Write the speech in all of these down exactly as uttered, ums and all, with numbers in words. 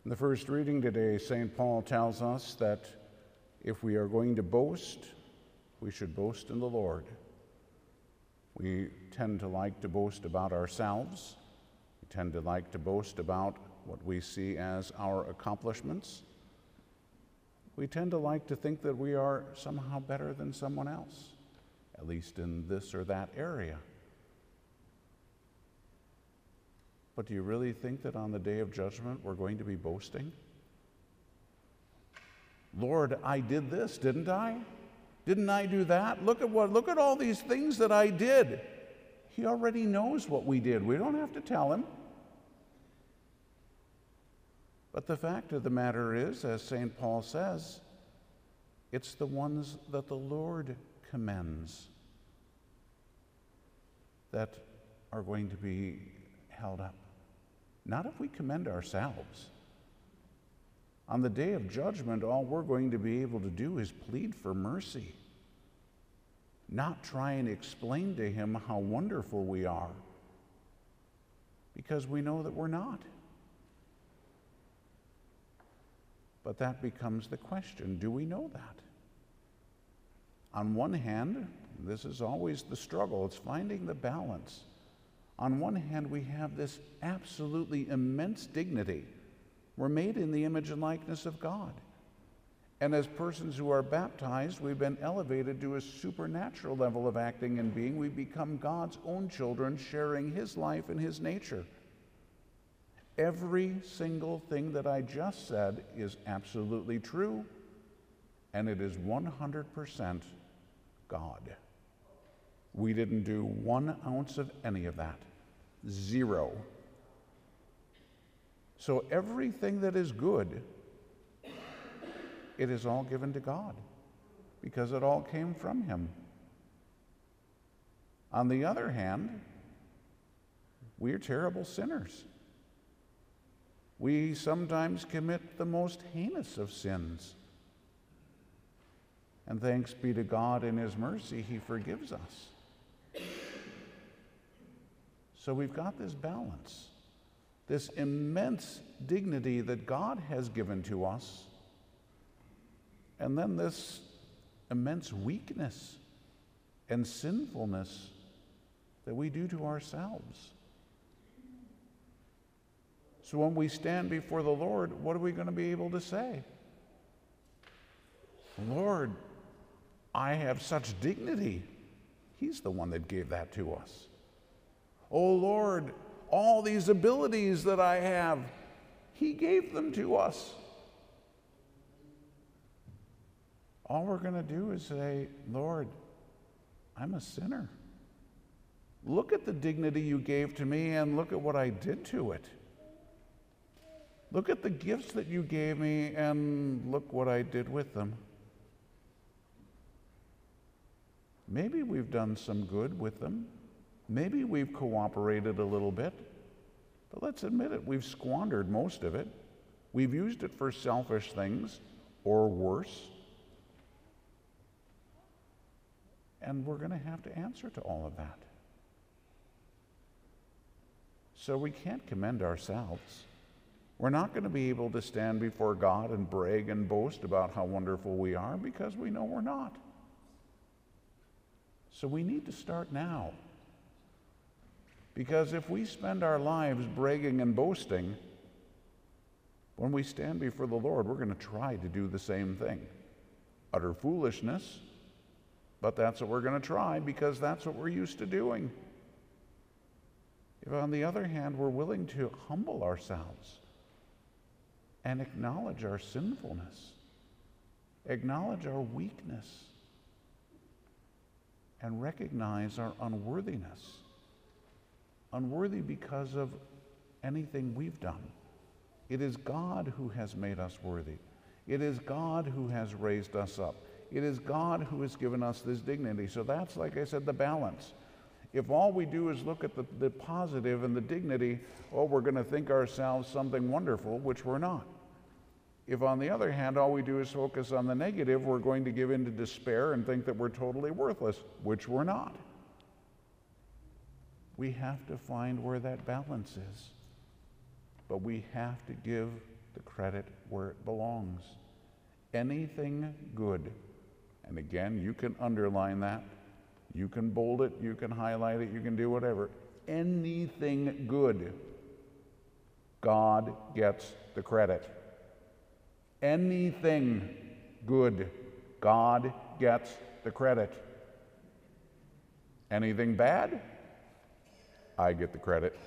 In the first reading today, Saint Paul tells us that if we are going to boast, we should boast in the Lord. We tend to like to boast about ourselves. We tend to like to boast about what we see as our accomplishments. We tend to like to think that we are somehow better than someone else, at least in this or that area. But do you really think that on the day of judgment we're going to be boasting? Lord, I did this, didn't I? Didn't I do that? Look at what, look at all these things that I did. He already knows what we did. We don't have to tell him. But the fact of the matter is, as Saint Paul says, it's the ones that the Lord commends that are going to be held up. Not if we commend ourselves. On the day of judgment, all we're going to be able to do is plead for mercy, not try and explain to him how wonderful we are, because we know that we're not. But that becomes the question, do we know that? On one hand, this is always the struggle, it's finding the balance. On one hand, we have this absolutely immense dignity. We're made in the image and likeness of God. And as persons who are baptized, we've been elevated to a supernatural level of acting and being. We become God's own children, sharing his life and his nature. Every single thing that I just said is absolutely true, and it is one hundred percent God. We didn't do one ounce of any of that. Zero. So everything that is good, it is all given to God because it all came from him. On the other hand, we are terrible sinners. We sometimes commit the most heinous of sins. And thanks be to God in his mercy, he forgives us. So we've got this balance, this immense dignity that God has given to us, and then this immense weakness and sinfulness that we do to ourselves. So when we stand before the Lord, what are we going to be able to say? Lord, I have such dignity. He's the one that gave that to us. Oh Lord, all these abilities that I have, he gave them to us. All we're going to do is say, Lord, I'm a sinner. Look at the dignity you gave to me and look at what I did to it. Look at the gifts that you gave me and look what I did with them. Maybe we've done some good with them. Maybe we've cooperated a little bit. But let's admit it, we've squandered most of it. We've used it for selfish things or worse. And we're going to have to answer to all of that. So we can't commend ourselves. We're not going to be able to stand before God and brag and boast about how wonderful we are because we know we're not. So we need to start now. Because if we spend our lives bragging and boasting, when we stand before the Lord, we're going to try to do the same thing. Utter foolishness, but that's what we're going to try because that's what we're used to doing. If on the other hand, we're willing to humble ourselves and acknowledge our sinfulness, acknowledge our weakness, and recognize our unworthiness. Unworthy because of anything we've done. It is God who has made us worthy. It is God who has raised us up. It is God who has given us this dignity. So that's, like I said, the balance. If all we do is look at the, the positive and the dignity, oh, we're going to think ourselves something wonderful, which we're not. If, on the other hand, all we do is focus on the negative, we're going to give in to despair and think that we're totally worthless, which we're not. We have to find where that balance is. But we have to give the credit where it belongs. Anything good, and again, you can underline that, you can bold it, you can highlight it, you can do whatever. Anything good, God gets the credit. Anything good, God gets the credit. Anything bad, I get the credit.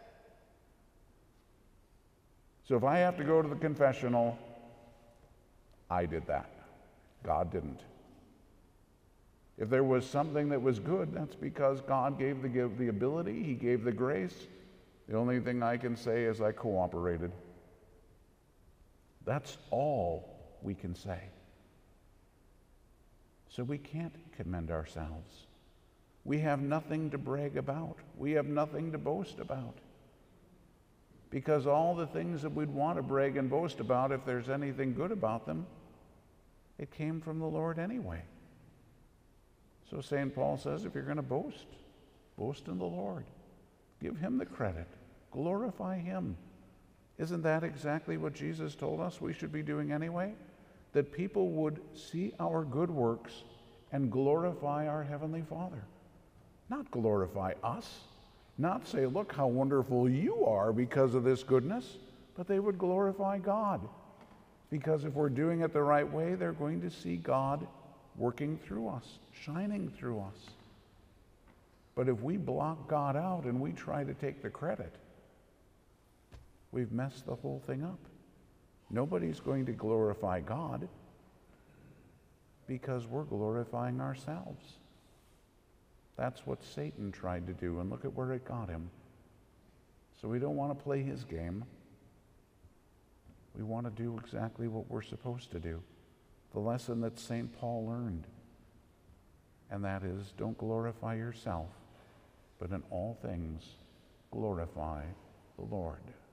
So if I have to go to the confessional, I did that. God didn't. If there was something that was good, that's because God gave the, the ability, He gave the grace. The only thing I can say is I cooperated. That's all we can say. So we can't commend ourselves. We have nothing to brag about. We have nothing to boast about. Because all the things that we'd want to brag and boast about, if there's anything good about them, it came from the Lord anyway. So Saint Paul says, if you're going to boast, boast in the Lord. Give Him the credit. Glorify Him. Isn't that exactly what Jesus told us we should be doing anyway? That people would see our good works and glorify our Heavenly Father. Not glorify us. Not say, look how wonderful you are because of this goodness, but they would glorify God. Because if we're doing it the right way, they're going to see God working through us, shining through us. But if we block God out and we try to take the credit, we've messed the whole thing up. Nobody's going to glorify God because we're glorifying ourselves. That's what Satan tried to do, and look at where it got him. So we don't want to play his game. We want to do exactly what we're supposed to do. The lesson that Saint Paul learned, and that is, don't glorify yourself, but in all things glorify the Lord.